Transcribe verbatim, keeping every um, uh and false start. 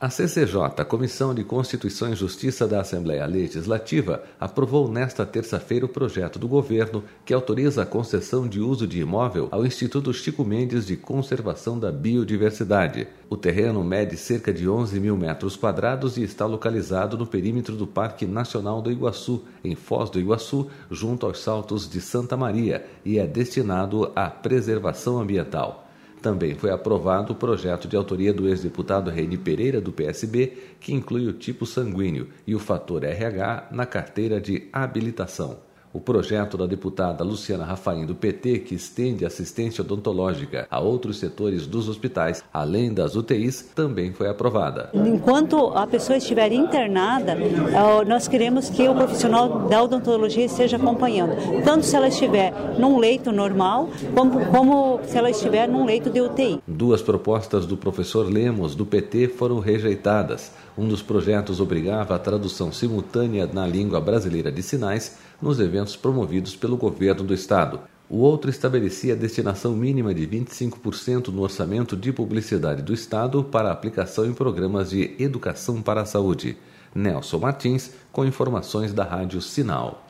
A C C J, a Comissão de Constituição e Justiça da Assembleia Legislativa, aprovou nesta terça-feira o projeto do governo que autoriza a concessão de uso de imóvel ao Instituto Chico Mendes de Conservação da Biodiversidade. O terreno mede cerca de onze mil metros quadrados e está localizado no perímetro do Parque Nacional do Iguaçu, em Foz do Iguaçu, junto aos Saltos de Santa Maria, e é destinado à preservação ambiental. Também foi aprovado o projeto de autoria do ex-deputado Reini Pereira, do P S B, que inclui o tipo sanguíneo e o fator R H na carteira de habilitação. O projeto da deputada Luciana Rafaim, do P T, que estende assistência odontológica a outros setores dos hospitais, além das U T Is, também foi aprovada. Enquanto a pessoa estiver internada, nós queremos que o profissional da odontologia esteja acompanhando, tanto se ela estiver num leito normal, como, como se ela estiver num leito de U T I. Duas propostas do professor Lemos, do P T, foram rejeitadas. Um dos projetos obrigava a tradução simultânea na língua brasileira de sinais nos eventos promovidos pelo governo do estado. O outro estabelecia a destinação mínima de vinte e cinco por cento no orçamento de publicidade do estado para aplicação em programas de educação para a saúde. Nelson Martins, com informações da Rádio Sinal.